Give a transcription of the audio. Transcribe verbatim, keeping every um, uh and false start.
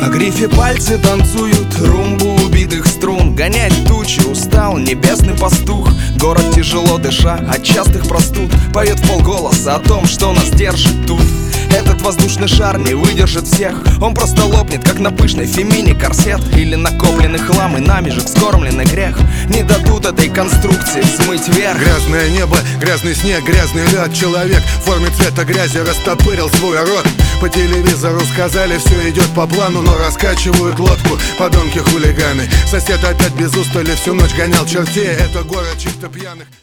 На грифе пальцы танцуют румбу убитых струн. Гонять тучи устал небесный пастух. Город, тяжело дыша от частых простуд, поет вполголоса о том, что нас держит тут. Этот воздушный шар не выдержит всех. Он просто лопнет, как на пышной фемине корсет. Или накопленный хлам и нами же вскормленный грех не дадут этой конструкции взмыть вверх. Грязное небо, грязный снег, грязный лед. Человек в форме цвета грязи растопырил свой рот. По телевизору сказали, все идет по плану, но раскачивают лодку подонки хулиганы. Сосед опять без устали всю ночь гонял чертей. Это город чисто пьяных.